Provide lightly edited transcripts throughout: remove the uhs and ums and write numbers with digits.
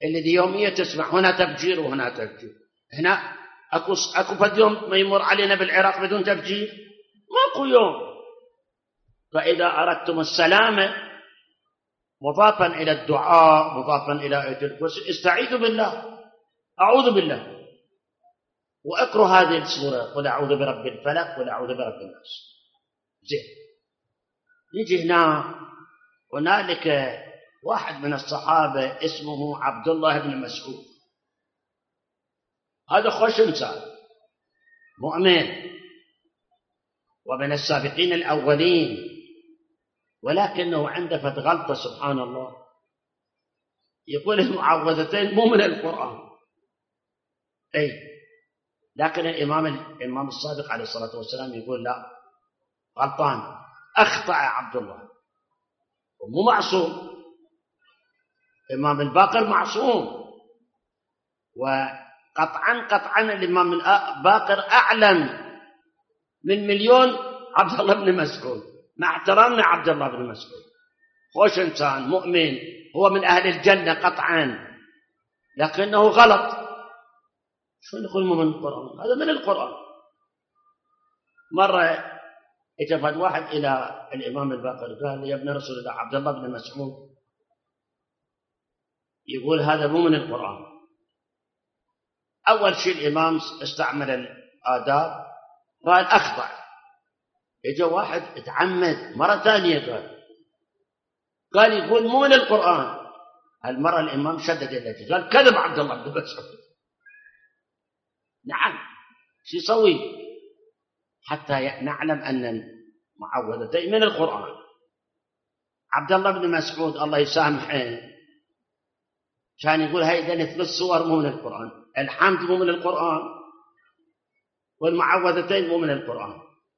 الذي يوميا تسمع هنا تفجير وهنا تفجير. هنا أكو فد يوم ما يمر علينا بالعراق بدون تفجير؟ ماكو يوم. فإذا أردتم السلامة مضافا إلى الدعاء مضافا إلى آية الكرسي استعيذوا بالله، أعوذ بالله، وأقرأ هذه السورة قل أعوذ برب الفلق قل أعوذ برب الناس. زين، نجي هنا هنالك واحد من الصحابة اسمه عبد الله بن مسعود. هذا خوش إنسان مؤمن ومن السابقين الأولين، ولكنه عنده فد غلطة سبحان الله. يقول المعوذتين مو من القرآن، أي لكن الإمام الصادق عليه الصلاة والسلام يقول لا، غلطان، أخطأ عبد الله ومو معصوم. الإمام الباقر معصوم، وقطعا الإمام الباقر أعلم من مليون عبد الله بن مسعود، مع احترامنا عبد الله بن مسعود خوش إنسان مؤمن، هو من أهل الجنة قطعا، لكنه غلط. شو نقول من القرآن؟ هذا من القرآن. مرة اتفد واحد إلى الإمام الباقر قال يا ابن رسول الله عبد الله بن مسعود يقول هذا مو من القرآن. أول شيء الإمام استعمل الآداب قال أخطأ. إجا واحد اتعمد مرة ثانية قال يقول مو من القرآن. هالمرة الإمام شدد يده قال كذب عبد الله بن مسعود. نعم، شو يسوي حتى نعلم أن المعوذتين من القرآن. عبد الله بن مسعود الله يسامحه كان يقول هيدا ثلاث صور مو من القرآن، الحمد مو من القرآن والمعوذتين مو من القرآن.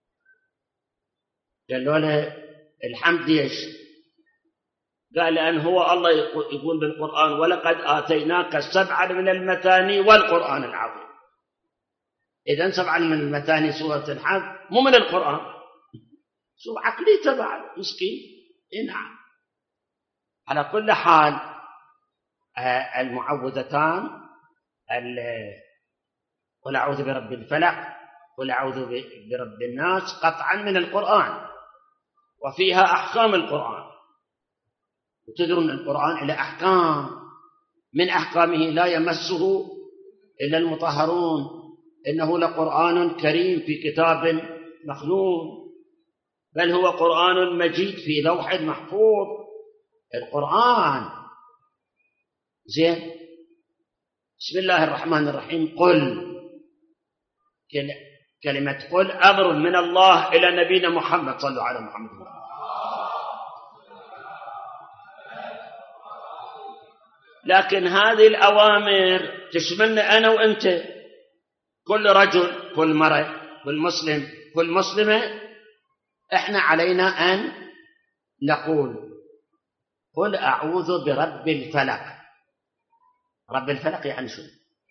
قالوا له الحمد ليش؟ قال لأن هو الله يقول بالقرآن ولقد آتيناك 7 من المثاني والقرآن العظيم. إذن 7 من المثاني سورة الحمد مو من القرآن، سورة عقلي تبع مسكين. نعم، على كل حال المعوذتان قل أعوذ برب الفلق قل أعوذ برب الناس قطعا من القرآن، وفيها أحكام القرآن. وتدرون القرآن إلى أحكام، من أحكامه لا يمسه إلا المطهرون، إنه لقرآن كريم في كتاب مكنون، بل هو قرآن مجيد في لوح محفوظ. القرآن زين. بسم الله الرحمن الرحيم. قل، كلمة قل أمر من الله إلى نبينا محمد، صلوا على محمد. لكن هذه الأوامر تشملنا أنا وأنت، كل رجل كل مرأة كل مسلم كل مسلمة. إحنا علينا أن نقول قل أعوذ برب الفلق. رب الفلق يعني شو؟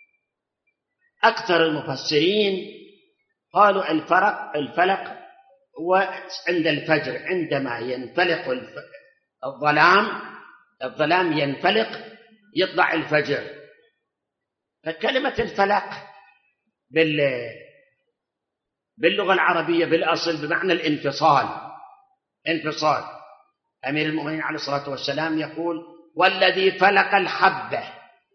أكثر المفسرين قالوا الفلق هو عند الفجر، عندما ينفلق الظلام ينفلق يطلع الفجر. فكلمة الفلق باللغة العربية بالأصل بمعنى الانفصال. انفصال. أمير المؤمنين عليه الصلاة والسلام يقول والذي فلق الحبة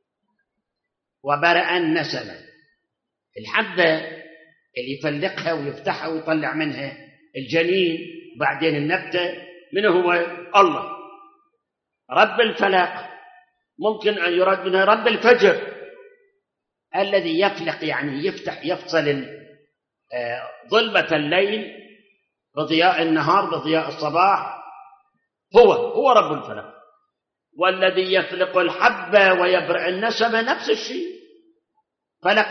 وبرأ النسمة. الحبة اللي يفلقها ويفتحها ويطلع منها الجنين بعدين النبتة من هو؟ الله. رب الفلق ممكن أن يراد منها رب الفجر الذي يفلق، يعني يفتح يفصل ظلمة الليل بضياء النهار بضياء الصباح، هو رب الفلق. والذي يفلق الحبة ويبرئ النسمة نفس الشيء. فلق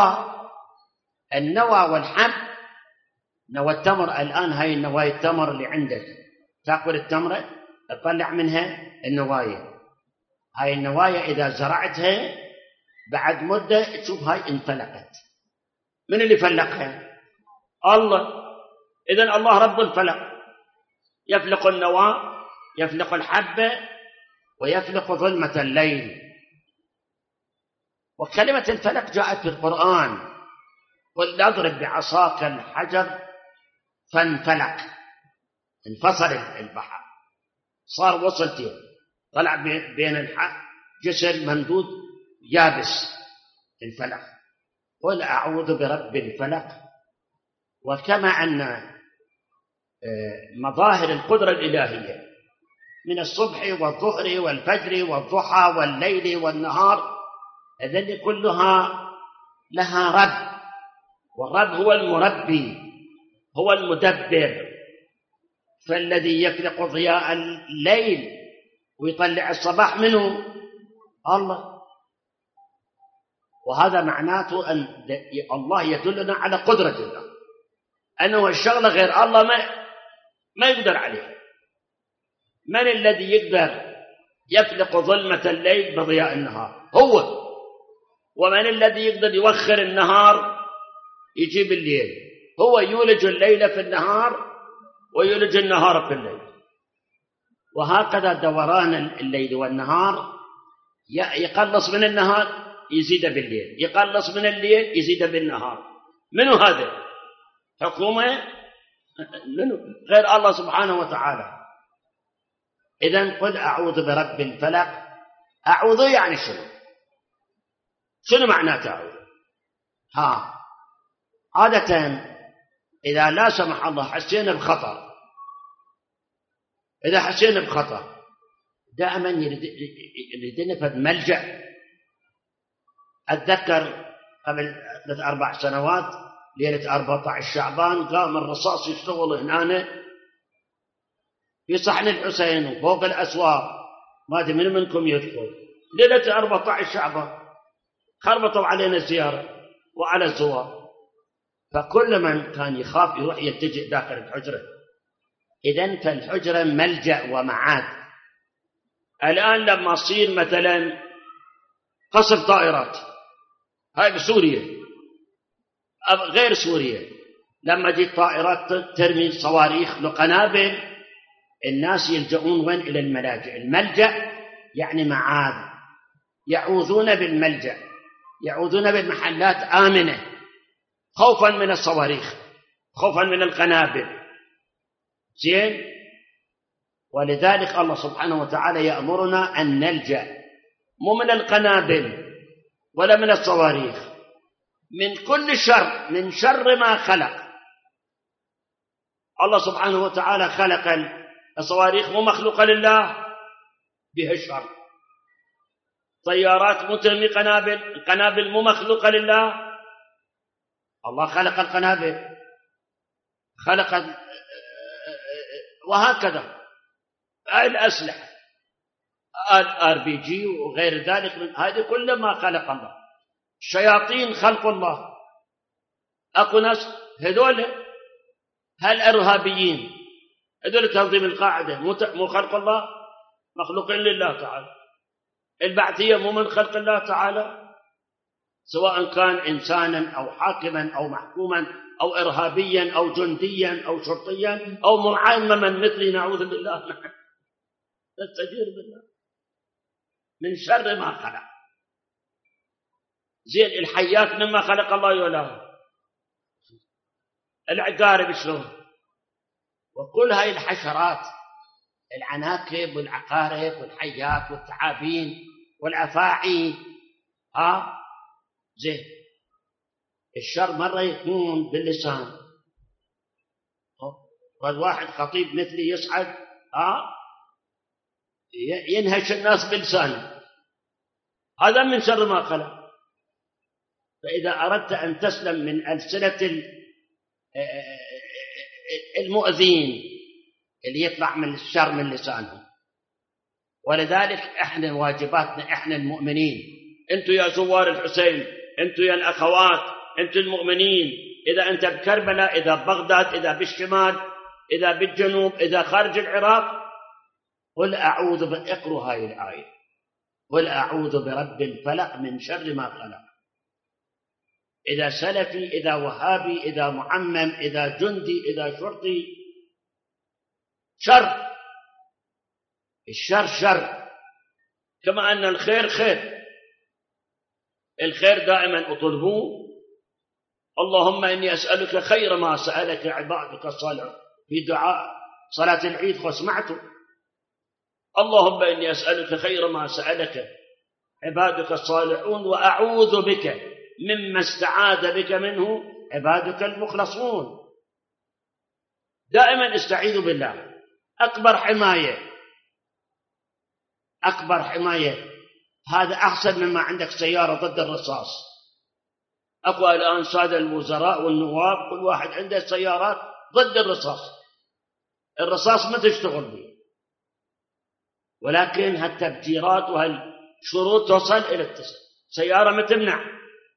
النوى والحب. نوى التمر الآن، هاي النوايا التمر اللي عندك تأكل التمرة تطلع منها النوايا. هاي النوايا إذا زرعتها بعد مدة تشوف هاي انفلقت. من اللي فلقها؟ الله. إذن الله رب الفلق، يفلق النواة يفلق الحبة ويفلق ظلمة الليل. وكلمة الفلق جاءت في القرآن: قل اضرب بعصاك الحجر فانفلق، انفصل البحر، صار وصل طلع بين جسر ممدود يابس، انفلق. قل أعوذ برب الفلق. وكما أن مظاهر القدرة الإلهية من الصبح والظهر والفجر والضحى والليل والنهار، هذه كلها لها رب، والرب هو المربي، هو المدبر. فالذي يفلق ضياء الليل ويطلع الصباح منه الله. وهذا معناته أن الله يدلنا على قدرة الله، أنه الشغلة غير الله ما يقدر عليه. من الذي يقدر يفلق ظلمة الليل بضياء النهار؟ هو. ومن الذي يقدر يوخر النهار يجيب الليل؟ هو. يولج الليل في النهار ويولج النهار في الليل. وهكذا دوران الليل والنهار، يقلص من النهار يزيد بالليل، يقلص من الليل يزيد بالنهار. منو هذا؟ حكومة؟ منو غير الله سبحانه وتعالى؟ إذن قل أعوذ برب الفلق. أعوذ يعني شنو معناته أعوذ؟ عادة إذا لا سمح الله حسينا بخطر، إذا حسينا بخطر دائما يريدنا في ملجأ. أتذكر قبل 3-4 سنوات ليلة 14 شعبان قام الرصاص يشتغل هنا في صحن الحسين وفوق الأسواق، ما أدري من منكم يذكر. ليلة 14 شعبان خربطوا علينا الزيارة وعلى الزوار، فكل من كان يخاف يروح يتجه داخل الحجرة. إذن فالحجرة ملجأ ومعاد. الآن لما يصير مثلا قصف طائرات، هاي بسوريا غير سوريا، لما جيت طائرات ترمي صواريخ وقنابل، الناس يلجؤون وين؟ إلى الملاجئ. الملجأ يعني معاد، يعوذون بالملجأ، يعوذون بالمحلات آمنة، خوفا من الصواريخ، خوفا من القنابل. زين. ولذلك الله سبحانه وتعالى يأمرنا أن نلجأ، مو من القنابل ولا من الصواريخ، من كل شر، من شر ما خلق. الله سبحانه وتعالى خلق الصواريخ مو مخلوقة لله، بها الشر. طيارات مو ترمي قنابل، القنابل مو مخلوقة لله، الله خلق القنابل، خلق. وهكذا الأسلحة RPG وغير ذلك، من هذه كل ما خلق الله. الشياطين خلق الله. أكو ناس هذول هالإرهابيين هذول تنظيم القاعدة مو خلق الله، مخلوقين لله تعالى. البعثية مو من خلق الله تعالى، سواء كان إنسانا أو حاكما أو محكوما أو إرهابيا أو جنديا أو شرطيا أو معمما مثلي، نعوذ بالله، نستجير بالله من شر ما خلق. زين. الحيات مما خلق الله يولاه، العقارب شلون، وكل هاي الحشرات، العناكب والعقارب والحيات والثعابين والأفاعي. زين. الشر مرة يكون باللسان، واحد خطيب مثلي يصعد ينهش الناس بلسانه، هذا من شر ما خلق. فإذا أردت أن تسلم من ألسنة المؤذين اللي يطلع من الشر من لسانهم. ولذلك احنا واجباتنا، احنا المؤمنين، انتوا يا زوار الحسين، انتوا يا الأخوات، انتوا المؤمنين، إذا أنت بكربلاء، إذا بغداد، إذا بالشمال، إذا بالجنوب، إذا خارج العراق، قل أعوذ اقروا هاي الآية: قل أعوذ برب الفلق من شر ما خلق. إذا سلفي، إذا وهابي، إذا معمم، إذا جندي، إذا شرطي، شر. الشر شر، كما أن الخير خير. الخير دائما اطلبوه. اللهم إني أسألك خير ما سألك عبادك الصالحون في دعاء صلاة العيد فسمعته. اللهم إني أسألك خير ما سألك عبادك الصالحون وأعوذ بك مما استعاذ بك منه عبادك المخلصون. دائما استعيذوا بالله. أكبر حماية هذا أحسن مما عندك سيارة ضد الرصاص. أقوى الآن سادة الوزراء والنواب كل واحد عنده سيارات ضد الرصاص ما تشتغل به، ولكن هالتفجيرات وهالشروط تصل إلى سيارة ما تمنع،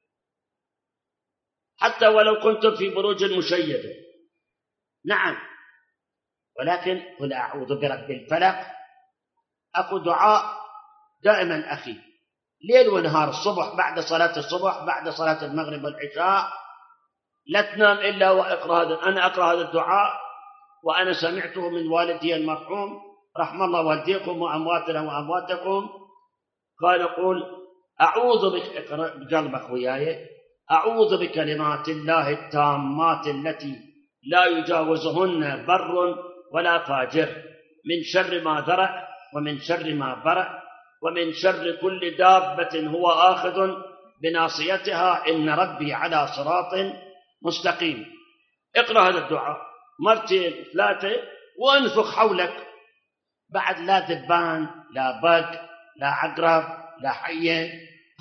حتى ولو كنتم في بروج مشيدة. نعم، ولكن قل أعوذ برب الفلق. أكو دعاء دائما أخي ليل ونهار، الصبح بعد صلاة الصبح بعد صلاة المغرب والعشاء، لا تنام إلا وأقرأ هذا. أنا أقرأ هذا الدعاء وأنا سمعته من والدي المرحوم رحم الله والديكم وأمواتنا وأمواتكم. قال قول أعوذ بك، اقرأ بقلبك وياي، أعوذ بكلمات الله التامات التي لا يجاوزهن بر ولا فاجر من شر ما ذرأ ومن شر ما برأ ومن شر كل دابة هو آخذ بناصيتها إن ربي على صراط مستقيم. اقرأ هذا الدعاء مرتين ثلاثة وانفخ حولك، بعد لا دبان لا بق لا عقرب لا حية،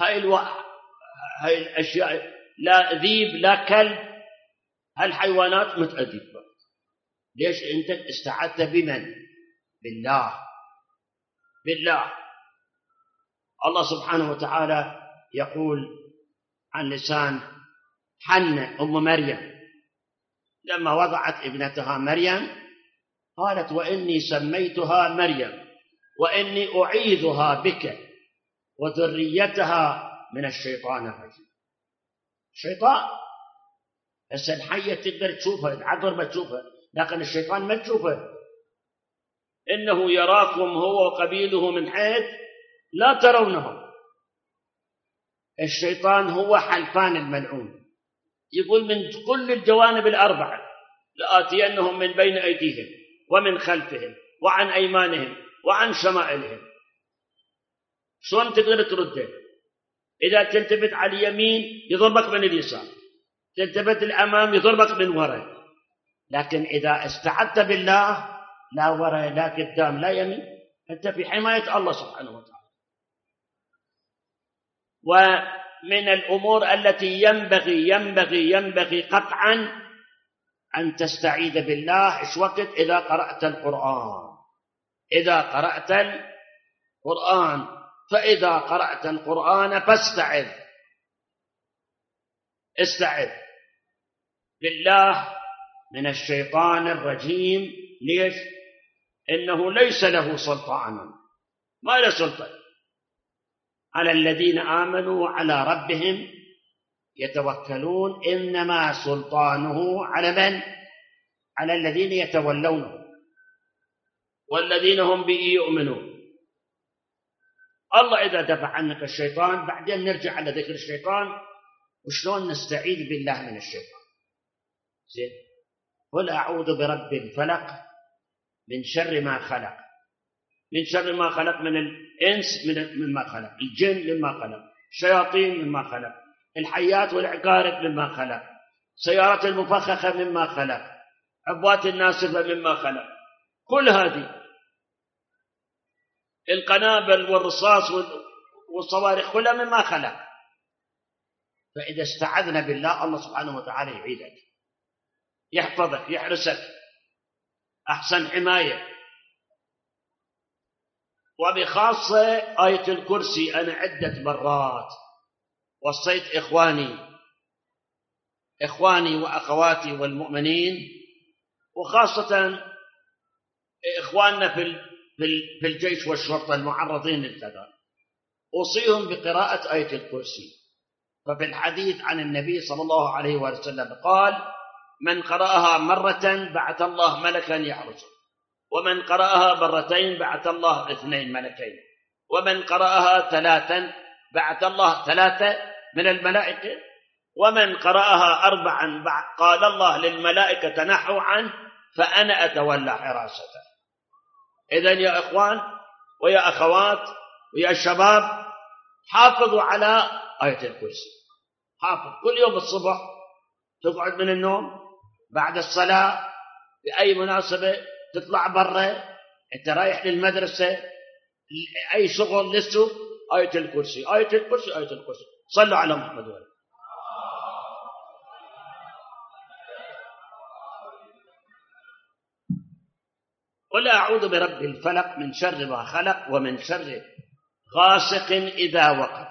هاي الأشياء، لا ذيب لا كلب، هالحيوانات متأدبة. ليش؟ أنت استعدت بمن؟ بالله. الله سبحانه وتعالى يقول عن لسان حنة أم مريم لما وضعت ابنتها مريم قالت وإني سميتها مريم وإني أعيذها بك وذريتها من الشيطان الرجيم. الشيطان بس الحية تقدر تشوفها، العقر ما تشوفها، لكن الشيطان ما تشوفه. إنه يراكم هو وقبيله من حيث لا ترونهم. الشيطان هو حلفان الملعون، يقول من كل الجوانب الأربعة لآتينهم من بين أيديهم ومن خلفهم وعن أيمانهم وعن شمائلهم. شلون تقدر ترده؟ إذا تلتفت على اليمين يضربك من اليسار، تلتفت الأمام يضربك من وراء. لكن إذا استعدت بالله لا وراء لا قدام لا يمين، أنت في حماية الله سبحانه وتعالى. ومن الأمور التي ينبغي قطعا أن تستعيذ بالله إيش وقت؟ إذا قرأت القرآن. فإذا قرأت القرآن فاستعذ، استعذ بالله من الشيطان الرجيم. ليش؟ إنه ليس له سلطان، ما له سلطان على الذين آمنوا وعلى ربهم يتوكلون. إنما سلطانه على من؟ على الذين يتولونه والذين هم به يؤمنون. الله إذا دفع عنك الشيطان بعدين نرجع على ذكر الشيطان وشلون نستعيذ بالله من الشيطان. زين، قل أعوذ برب الفلق من شر ما خلق. من شر ما خلق، من الإنس مما خلق، الجن مما خلق، الشياطين مما خلق، الحيات والعقارب مما خلق، سيارة المفخخة مما خلق، عبوات الناسفة مما خلق، كل هذه القنابل والرصاص والصواريخ كلها مما خلق. فإذا استعذنا بالله الله سبحانه وتعالى يعيدك، يحفظك، يحرسك أحسن حماية. وبخاصة آية الكرسي أنا عدة مرات وصيت إخواني وأخواتي والمؤمنين، وخاصة إخواننا في الجيش والشرطة المعرضين للكذا، أوصيهم بقراءة آية الكرسي. ففي الحديث عن النبي صلى الله عليه وسلم قال من قرأها مرة بعث الله ملكا يحرسه، ومن قرأها مرتين بعث الله 2 ملكين، ومن قرأها 3 بعث الله 3 من الملائكة. ومن قرأها 4 قال الله للملائكة تنحوا عنه فأنا أتولى حراسته. إذن يا إخوان ويا أخوات ويا شباب، حافظوا على آية الكرسي. حافظ كل يوم الصبح تقعد من النوم بعد الصلاة بأي مناسبة، تطلع برا، أنت رايح للمدرسة، أي شغل للسوق، آية الكرسي آية الكرسي آية الكرسي. صلوا على محمد وآله. قل أعوذ برب الفلق من شر ما خلق ومن شر غاسق إذا وقب.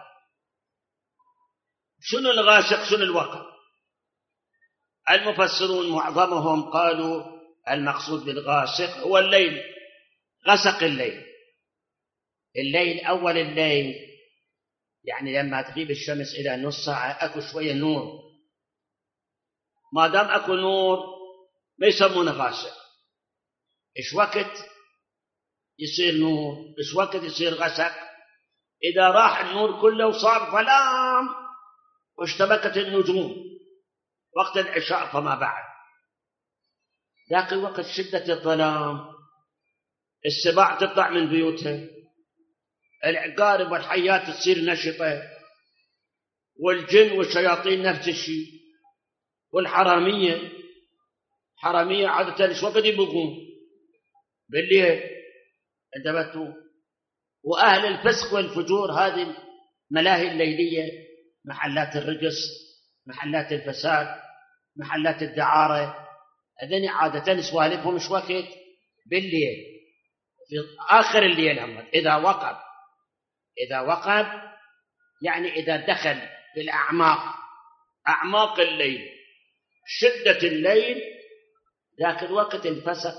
شنو الغاسق شنو الوقب؟ المفسرون معظمهم قالوا المقصود بالغاسق هو الليل، غسق الليل. الليل أول الليل، يعني لما تغيب الشمس إلى نص ساعة أكو شوية نور، ما دام أكو نور ما يسمونه غاسق. إيش وقت يصير نور، إيش وقت يصير غسق؟ إذا راح النور كله وصار ظلام واشتبكت النجوم وقت العشاء فما بعد، ذاك الوقت شدة الظلام، السباع تطلع من بيوتها، العقارب والحيات تصير نشطة، والجن والشياطين نفس الشيء، والحرامية عادة ايش وقت يبقون؟ بالليل انتبهتوا. وأهل الفسق والفجور هذه الملاهي الليلية، محلات الرقص، محلات الفساد، محلات الدعارة، هذين عادة سوالفهم مش وقت بالليل، في آخر الليل هم. إذا وقب يعني إذا دخل في الأعماق، أعماق الليل، شدة الليل، ذاك الوقت الفسق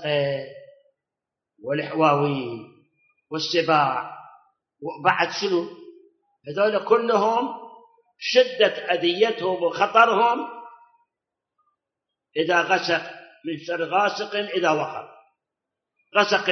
والحواوي والسباع وبعد شنو، هذول كلهم شدة أذيتهم وخطرهم إذا غسق، من شر غاسق إذا وقب. غسق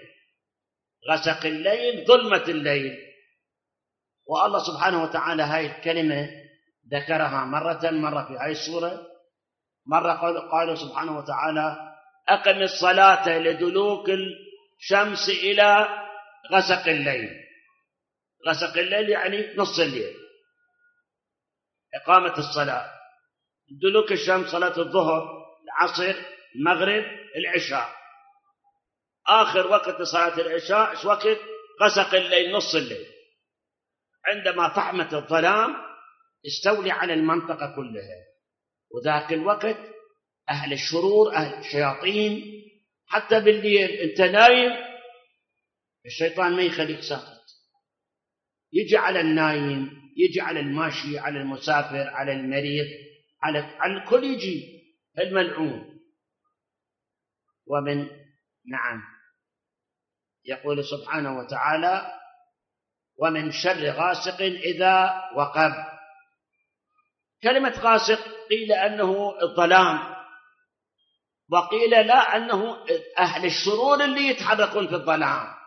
الليل ظلمة الليل. والله سبحانه وتعالى هاي الكلمة ذكرها مرة في هاي السورة. مرة قال سبحانه وتعالى أقم الصلاة لدلوك الشمس إلى غسق الليل. غسق الليل يعني نص الليل، إقامة الصلاة. دلوك الشمس صلاة الظهر، العصر، المغرب، العشاء. آخر وقت صلاة العشاء إيش وقت؟ غسق الليل، نص الليل، عندما فحمت الظلام استولي على المنطقة كلها. وذاك الوقت أهل الشرور، أهل الشياطين، حتى بالليل أنت نايم الشيطان ما يخليك ساكت، يجي على النايم، يجي على الماشي، على المسافر، على المريض، على الكل يجي الملعون. نعم يقول سبحانه وتعالى ومن شر غاسق إذا وقب. كلمة غاسق قيل أنه الظلام، وقيل لا أنه أهل الشرور اللي يتحركون في الظلام،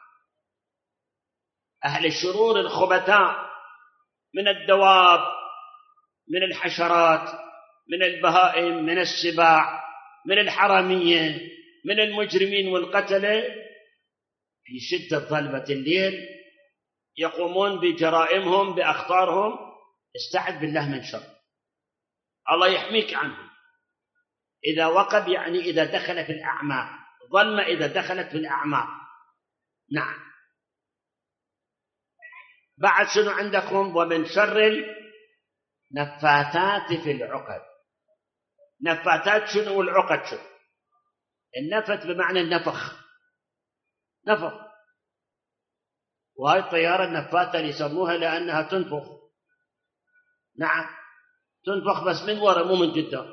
أهل الشرور الخبثاء من الدواب، من الحشرات، من البهائم، من السباع، من الحرامية، من المجرمين والقتلة، في شدة ظلمة الليل يقومون بجرائمهم بأخطارهم. استعذ بالله من شر، الله يحميك عنهم. إذا وقب يعني إذا دخل في الأعماق، ظلمة إذا دخلت في الأعماق. نعم. بعد شنو عندكم؟ ومن شر النفاثات في العقد. نفاثات شنو والعقد شنو؟ النفث بمعنى النفخ، نفخ. وهاي الطيارة النفاثة اللي يسموها لأنها تنفخ. نعم تنفخ بس من وراء مو من قدام.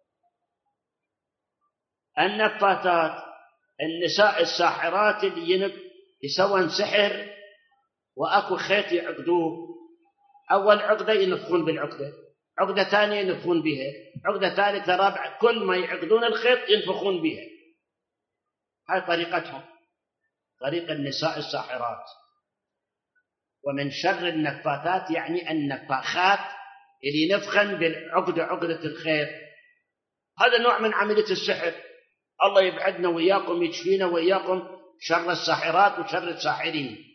النفاثات النساء الساحرات اللي يسوون سحر وأكو خيط يعقدوه، أول عقدة ينفخون بالعقدة، عقدة ثانية ينفخون بها، عقدة ثالثة رابعة، كل ما يعقدون الخيط ينفخون بها. هاي طريقتهم، طريق النساء الساحرات. ومن شر النفاثات يعني النفاخات اللي نفخن بالعقدة، عقدة الخير. هذا نوع من عملية السحر. الله يبعدنا وإياكم، يشفينا وإياكم شر الساحرات وشر الساحرين.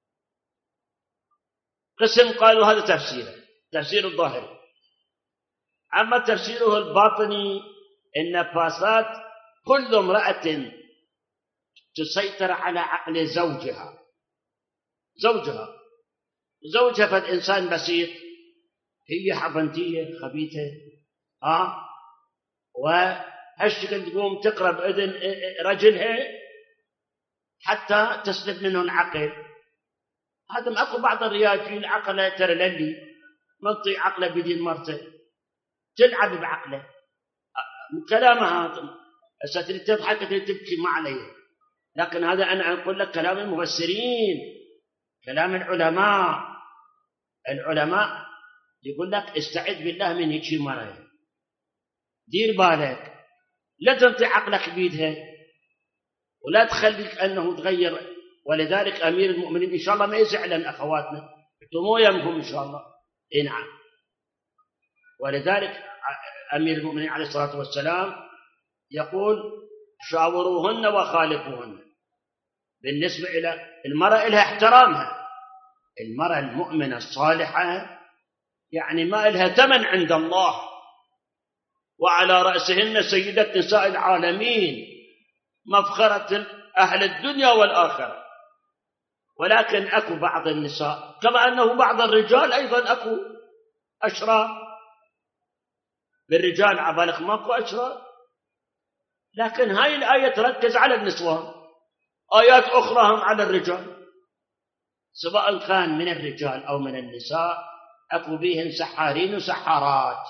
قسم قالوا هذا تفسيره، تفسير الظاهري. أما تفسيره الباطني النفاسات كل امرأة تسيطر على عقل زوجها فالإنسان بسيط، هي حبنتية خبيثة وهالشكل تقوم تقرب إذن رجلها حتى تسلب منه العقل. هذا أكو بعض الرياجين عقله ترى للي منطي عقله بدين مرته تلعب بعقله. كلامها هذا ستريد تضحك تريد تبكي ما عليه، لكن هذا أنا أقول لك كلام المفسرين، كلام العلماء يقول لك استعد بالله من هيك مرة، دير بالك لا تنطي عقلك بيدها ولا تخليك أنه تغير. ولذلك أمير المؤمنين إن شاء الله ما يزعلن أخواتنا، مو يمهم إن شاء الله. نعم. ولذلك أمير المؤمنين عليه الصلاة والسلام يقول شاوروهن وخالفوهن. بالنسبة إلى المرأة لها احترامها، المرأة المؤمنة الصالحة يعني ما لها ثمن عند الله، وعلى رأسهن سيدة نساء العالمين مفخرة أهل الدنيا والآخرة. ولكن أكو بعض النساء كما أنه بعض الرجال أيضا أكو أشرار، بالرجال عبالك ماكو أشرار، لكن هاي الآية تركز على النسوان، آيات أخرى هم على الرجال، سواء كان من الرجال أو من النساء أكو بيهن سحارين وسحارات.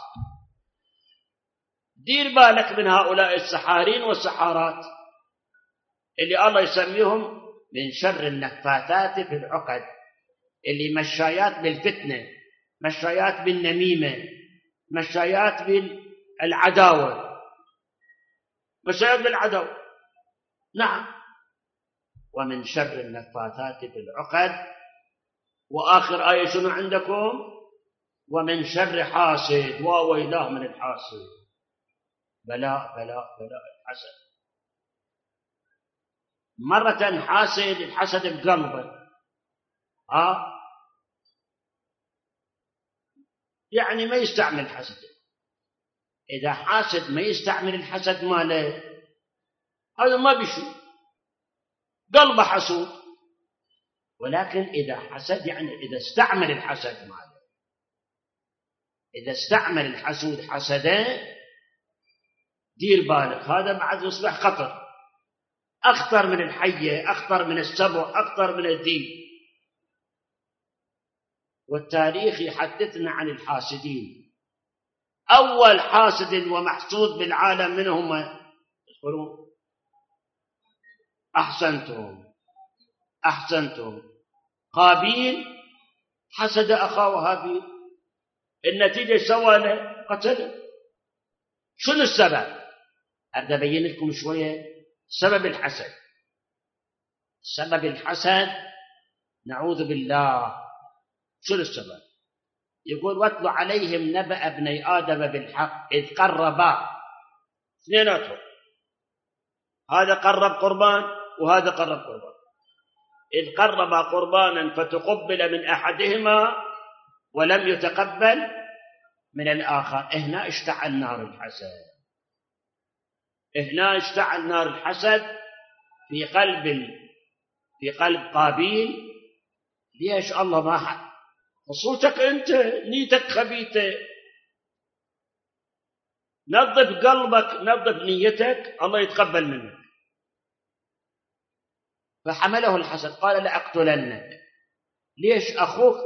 دير بالك من هؤلاء السحارين والسحارات اللي الله يسميهم من شر النفاثات في العقد، اللي مشايات بالفتنة، مشايات بالنميمة، مشايات بالعداوة، مشايات بالعداوة. نعم. ومن شر النفاثات في العقد. وآخر آية شنو عندكم؟ ومن شر حاسد. وويلاه من الحاسد. بلاء الحسد. مرة حاسد الحسد بقلبه يعني ما يستعمل حسده. إذا حاسد ما يستعمل الحسد ماله هذا ما بيشوف، قلبه حسود. ولكن إذا حسد يعني إذا استعمل الحسد ماله، إذا استعمل الحسود حسده دير بالك، هذا بعد يصبح خطر، أخطر من الحية، أخطر من السبع، أخطر من الدين. والتاريخ يحدثنا عن الحاسدين. أول حاسد ومحسود بالعالم من هم؟ أحسنتم. قابيل حسد أخاه هابيل، النتيجة سوى له قتله. شنو السبب؟ أبدأ أبين لكم شوية سبب الحسد. سبب الحسد نعوذ بالله. شنو السبب؟ يقول واتل عليهم نبأ ابني آدم بالحق إذ قربا، اثنيناتهم، هذا قرب قربان وهذا قرب قربان، إذ قربا قربانا فتقبل من أحدهما ولم يتقبل من الآخر. هنا اشتعل نار الحسد، هنا اشتعل نار الحسد في قلب قابيل. ليش الله ما حد خصوصك أنت نيتك خبيثة؟ نظف قلبك، نظف نيتك، الله يتقبل منك. فحمله الحسد قال لأقتلنك. ليش؟ أخوك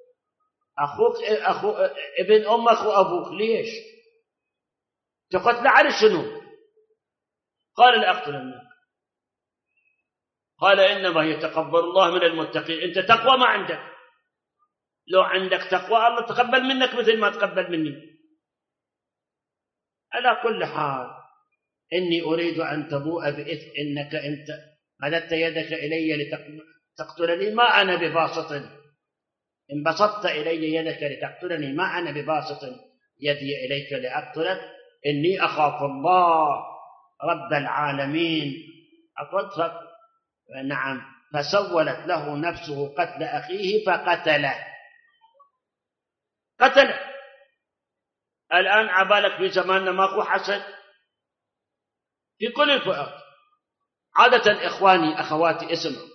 ابن أمك وأبوك، ليش تقتل على شنو؟ قال لأقتلنك. قال إنما يتقبل الله من المتقين. أنت تقوى ما عندك، لو عندك تقوى الله تقبل منك مثل ما تقبل مني. على كل حال إني أريد أن تبوء بإثم إنك أنت مددت يدك إلي لتقتلني، ما أنا بباسط إن بسطت إلي يدك لتقتلني ما أنا بباسط يدي إليك لأقتلك، إني أخاف الله رب العالمين. نعم. فسولت له نفسه قتل أخيه فقتله. الآن عبالك في زماننا ماكو حسد في كل الفئات. عادة إخواني أخواتي اسمعوا،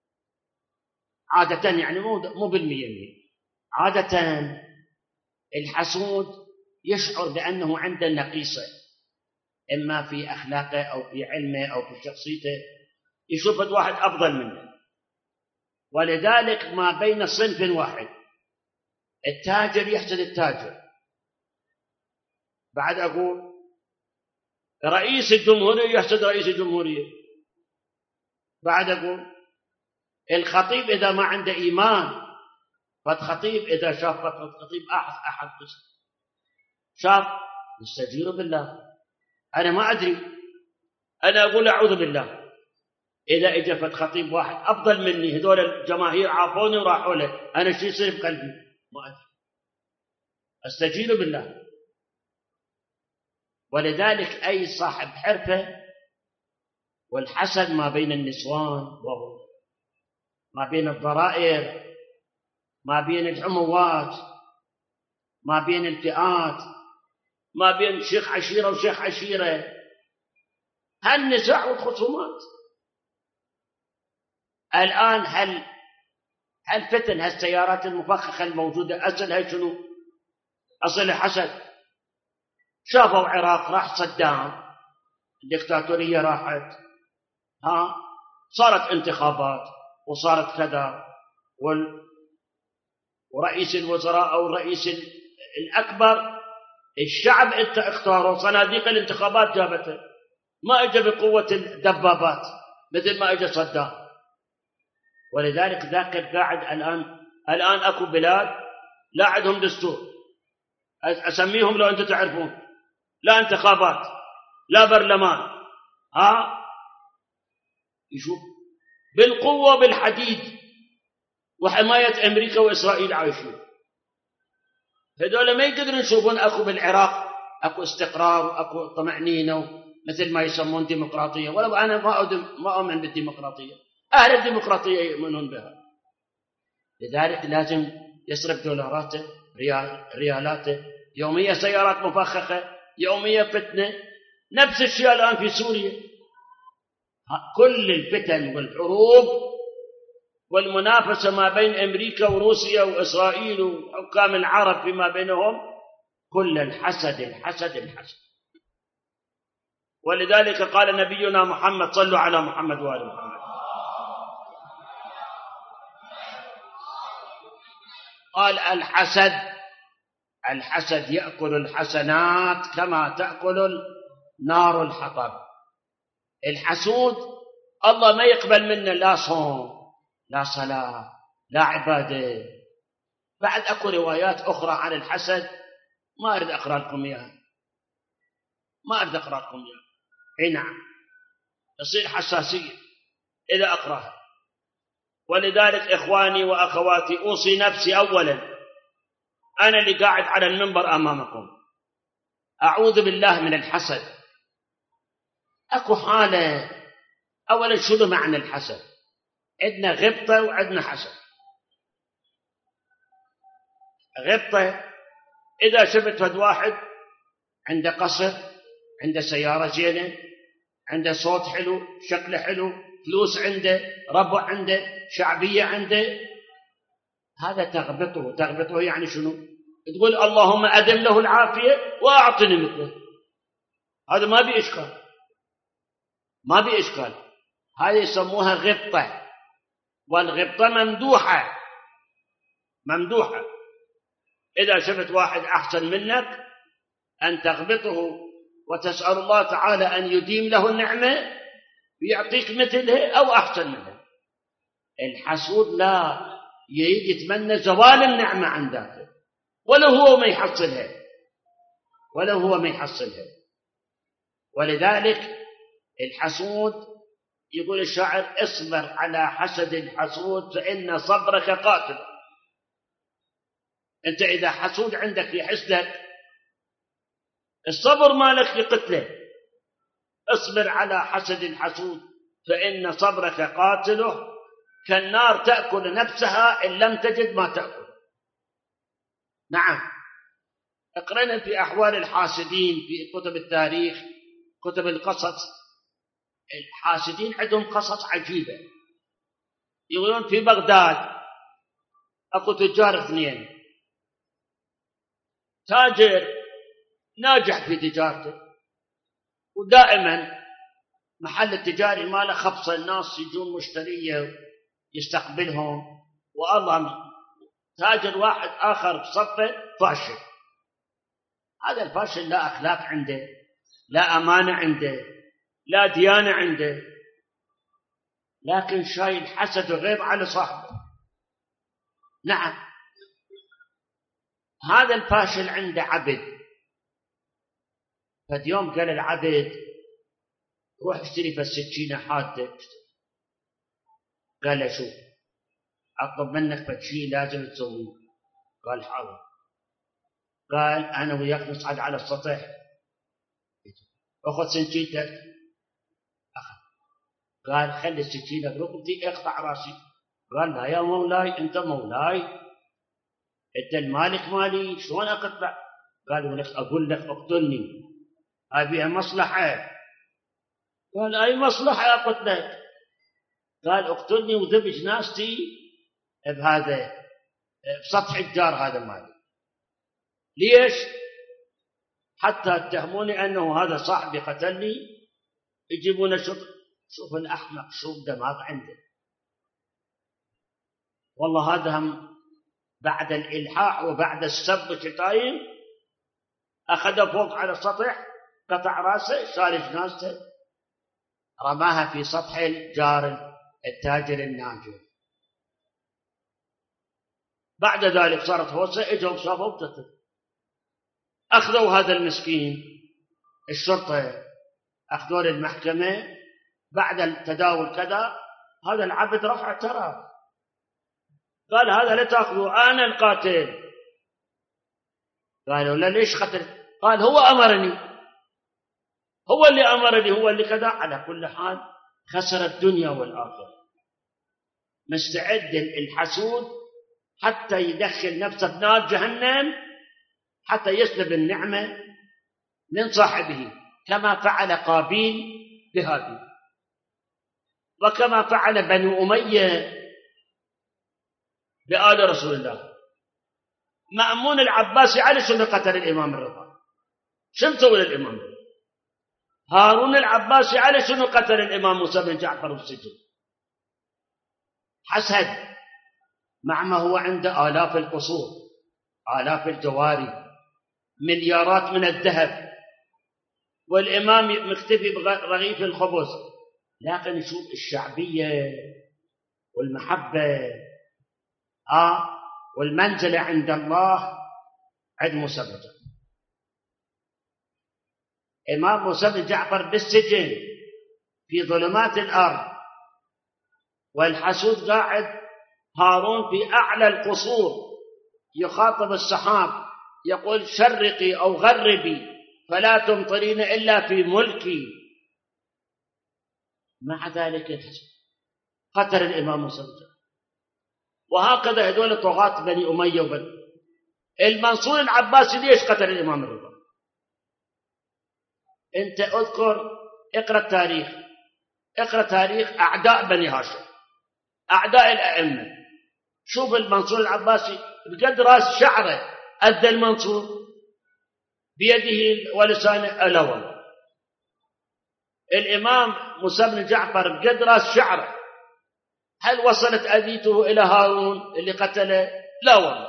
عادة يعني مو بالمية، عادة الحسود يشعر بأنه عنده نقيصة، إما في أخلاقه أو في علمه أو في شخصيته، يشوف واحد أفضل منه. ولذلك ما بين صنف واحد، التاجر يحسد التاجر، بعد أقول رئيس الجمهورية يحسد رئيس الجمهورية، بعد أقول الخطيب إذا ما عنده إيمان، فالخطيب إذا شاف الخطيب أحد شاف يستجير بالله. أنا ما أدري، أنا أقول أعوذ بالله، إذا إجا خطيب واحد أفضل مني، هذول الجماهير عافوني وراحوا له، أنا شو يصير بقلبي؟ ما أدري، أستجير بالله. ولذلك أي صاحب حرفة، والحسد ما بين النسوان، ما بين الضرائر، ما بين العموات، ما بين الفئات، ما بين شيخ عشيرة وشيخ عشيرة، هالنزاع والخصومات. الآن هل فتن هالسيارات المفخخة الموجودة أصلها شنو؟ أصلها حسد. شافوا العراق راح صدام، الدكتاتورية راحت، صارت انتخابات وصارت كذا، ورئيس الوزراء أو الرئيس الأكبر الشعب انت اختاره، صناديق الانتخابات جابته، ما اجى بقوة الدبابات مثل ما اجى صدام. ولذلك ذاك القاعد الآن اكو بلاد لا عندهم دستور، اسميهم لو انتم تعرفون، لا انتخابات لا برلمان، يشوف بالقوة بالحديد، وحماية أمريكا وإسرائيل عايشين. هذول ما يقدرون يشوفون أكو بالعراق أكو استقرار وأكو طمأنينة مثل ما يسمون ديمقراطية. ولا أنا ما أؤمن بالديمقراطية، أهل الديمقراطية يؤمنون بها. لذلك لازم يصرف دولاراته، ريالاته، يومية سيارات مفخخة، يومية فتنة. نفس الشيء الآن في سوريا، كل الفتن والحروب والمنافسة ما بين أمريكا وروسيا وإسرائيل وحكام العرب فيما بينهم، كل الحسد الحسد الحسد. ولذلك قال نبينا محمد، صلوا على محمد وآل محمد، قال الحسد يأكل الحسنات كما تأكل نار الحطب. الحسود الله ما يقبل منه لا صوم لا صلاة لا عبادة. بعد أكو روايات أخرى عن الحسد ما أريد أقرأ لكم إياها، أي نعم، يصير حساسية إذا أقرأها. ولذلك إخواني وأخواتي، أوصي نفسي أولا، أنا اللي قاعد على المنبر أمامكم، أعوذ بالله من الحسد. أكو حالة، أولا شنو معنى الحسد؟ عندنا غبطة وعندنا حسد. غبطة إذا شفت فد واحد عنده قصر، عنده سيارة زينة، عنده صوت حلو، شكله حلو، فلوس عنده، ربع عنده، شعبية عنده، هذا تغبطه يعني شنو؟ تقول اللهم أدم له العافية وأعطني مثله. هذا ما بإشكال، هذه يسموها غبطة. والغبطة ممدوحة. إذا شفت واحد أحسن منك أن تغبطه وتسأل الله تعالى أن يديم له النعمة ويعطيك مثله أو أحسن منه. الحسود لا يتمنى زوال النعمة عن ذاته، ولو هو ما يحصلها. ولذلك الحسود يقول الشاعر: اصبر على حسد الحسود فإن صبرك قاتل. أنت إذا حسود عندك يحسدك، الصبر مالك يقتله. اصبر على حسد الحسود فإن صبرك قاتله، كالنار تأكل نفسها إن لم تجد ما تأكل. نعم، اقرأنا في أحوال الحاسدين في كتب التاريخ، كتب القصص. الحاسدين عندهم قصص عجيبة. يقولون في بغداد أكو تجار اثنين، تاجر ناجح في تجارته، ودائما محل التجاري ماله خبص، الناس يجون مشتريه يستقبلهم، والله تاجر واحد آخر بصفه فاشل. هذا الفاشل لا أخلاق عنده، لا أمانة عنده، لا ديانة عنده، لكن شايل حسد وغير على صاحبه. نعم، هذا الفاشل عنده عبد. فد يوم قال العبد روح اشتري فالسكينة حادة. قال له شوف، أطلب منك فشي لازم تسويه. قال حاضر. قال أنا وياك نصعد على السطح، أخذ سكينتك. أخذ. قال خلي السكينة بركبتي اقطع راسي. قال لا يا مولاي، أنت مولاي، أنت المالك مالي، شلون أقطع؟ قال لك أقول لك اقتلني، أبيها مصلحة. قال أي مصلحة أقتلك؟ قال اقتلني وذب جنازتي بهذا بسطح الدار هذا مالي. ليش؟ حتى اتهموني أنه هذا صاحبي قتلني، يجيبون شوف الأحمق شوف دماغ عنده. والله هذا هم بعد الإلحاح وبعد السب شتايم أخذ فوق على السطح، قطع راسه، شال جنازته، رماها في سطح الجار التاجر الناجح. بعد ذلك صارت هوسة، اجوا شافوا بتقتل. أخذوا هذا المسكين، الشرطة أخذوه للمحكمة. بعد التداول كذا هذا العبد رفع اعتراف، قال هذا لا تأخذوا، أنا القاتل. قالوا لا ليش قتل؟ قال هو أمرني، هو اللي أمرني، هو اللي كذا. على كل حال خسر الدنيا والآخرة. مستعد الحسود حتى يدخل نفسه بنار جهنم، حتى يسلب النعمة من صاحبه، كما فعل قابيل بهابيل، وكما فعل بنو أمية بآل رسول الله. مأمون العباسي على شنو قتل الإمام الرضا؟ شنو سوى للإمام الرضا؟ هارون العباسي على شنو قتل الإمام موسى بن جعفر بالسجن؟ حسد، مع ما هو عنده آلاف القصور، آلاف الجواري، مليارات من الذهب، والإمام مكتفي برغيف الخبز، لكن يشوف الشعبية والمحبة والمنزلة عند الله عند موسى بن جعفر. إمام موسى بن جعفر بالسجن في ظلمات الأرض، والحسود قاعد، هارون في أعلى القصور يخاطب السحاب يقول شرقي أو غربي فلا تمطرين إلا في ملكي. مع ذلك الحسود قتل الإمام موسى بن جعفر. وهكذا هذول طغاة بني أمية وبني المنصور العباسي. ليش قتل الإمام الرضا؟ أنت اقرأ التاريخ، اقرأ تاريخ أعداء بني هاشم، أعداء الأئمة. شوف المنصور العباسي بقد رأس شعره أدى المنصور بيده ولسانه. ألا والله الإمام موسى بن جعفر بقد رأس شعره. هل وصلت أذيته إلى هارون اللي قتله؟ لا والله.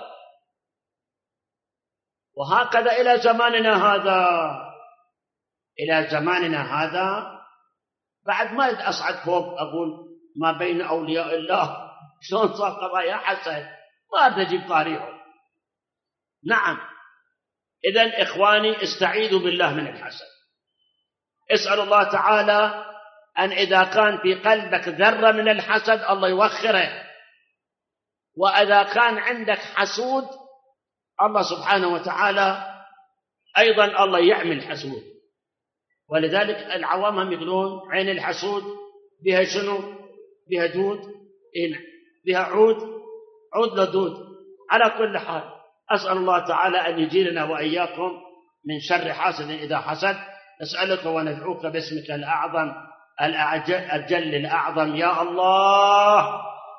وهكذا إلى زماننا هذا، إلى زماننا هذا بعد ما أصعد فوق أقول ما بين أولياء الله شلون صار قضايا حسد، ما تجيب طاريهم. نعم، إذن إخواني استعيذوا بالله من الحسد. اسأل الله تعالى أن إذا كان في قلبك ذرة من الحسد الله يوخره، وإذا كان عندك حسود الله سبحانه وتعالى أيضا الله يعمي الحسود، ولذلك العوام يقولون عين الحسود بها شنو؟ بها دود، بها عود لدود. على كل حال أسأل الله تعالى أن يجيرنا وإياكم من شر حاسد إذا حسد. نسألك وندعوك باسمك الأعظم الجل الأعظم يا الله،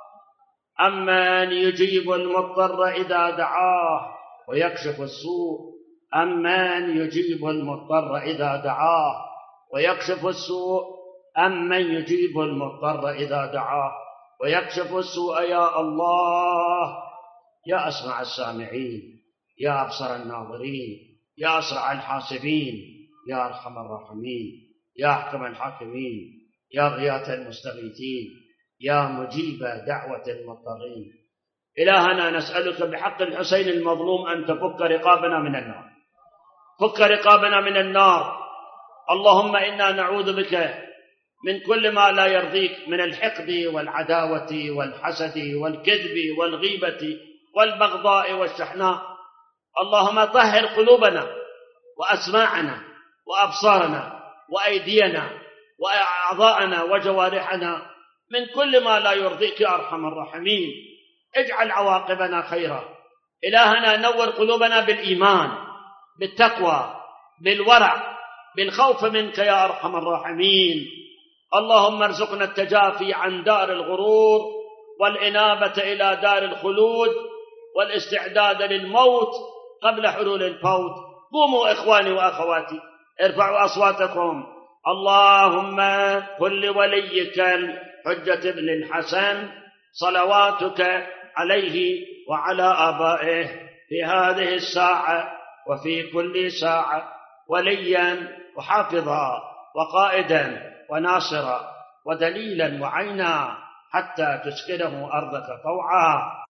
أمن يجيب المضطر إذا دعاه ويكشف السوء، أمن يجيب المضطر إذا دعاه ويكشف السوء، أمن يجيب المضطر إذا دعاه ويكشف السوء يا الله، يا أسمع السامعين، يا أبصر الناظرين، يا أسرع الحاسبين، يا أرحم الراحمين، يا أحكم الحاكمين، يا غياث المستغيثين، يا مجيب دعوة المضطرين. إلهنا نسألك بحق الحسين المظلوم أن تفك رقابنا من النار، فك رقابنا من النار. اللهم إنا نعوذ بك من كل ما لا يرضيك، من الحقد والعداوة والحسد والكذب والغيبة والبغضاء والشحناء. اللهم طهر قلوبنا وأسماعنا وأبصارنا وأيدينا وأعضاءنا وجوارحنا من كل ما لا يرضيك يا أرحم الراحمين. اجعل عواقبنا خيرا. إلهنا نور قلوبنا بالإيمان، بالتقوى، بالورع، بالخوف منك يا أرحم الراحمين. اللهم ارزقنا التجافي عن دار الغرور والإنابة إلى دار الخلود والاستعداد للموت قبل حلول الفوت. قوموا إخواني وأخواتي، ارفعوا أصواتكم. اللهم قل لوليك الحجة بن الحسن صلواتك عليه وعلى آبائه في هذه الساعة وفي كل ساعة وليا وحافظا وقائدا وناصرا ودليلا وعينا حتى تسكنه أرضك طوعا.